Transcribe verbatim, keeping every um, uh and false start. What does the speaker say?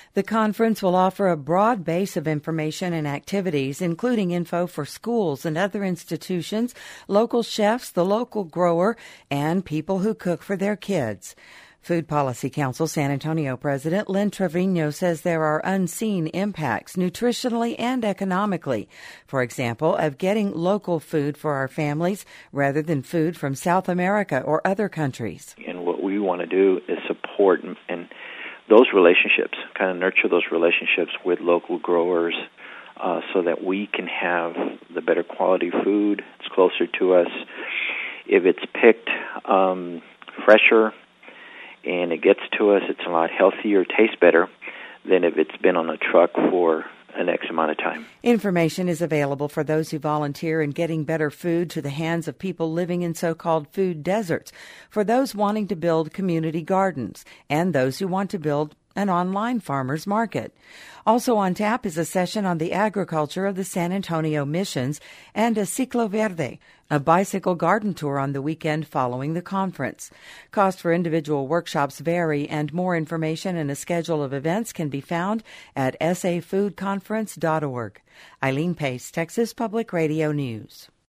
The conference will offer a broad base of information and activities, including info for schools and other institutions, local chefs, the local grower, and people who cook for their kids. Food Policy Council San Antonio President Lynn Trevino says there are unseen impacts nutritionally and economically, for example, of getting local food for our families rather than food from South America or other countries. And what we want to do is support and, and those relationships, kind of nurture those relationships with local growers uh, so that we can have the better quality food. It's closer to us. If it's picked um, fresher, and it gets to us, it's a lot healthier, tastes better than if it's been on a truck for an X amount of time. Information is available for those who volunteer in getting better food to the hands of people living in so-called food deserts, for those wanting to build community gardens, and those who want to build an online farmers market. Also on tap is a session on the agriculture of the San Antonio Missions and a Ciclo Verde, a bicycle garden tour on the weekend following the conference. Cost for individual workshops vary, and more information and a schedule of events can be found at s a food conference dot org. Eileen Pace, Texas Public Radio News.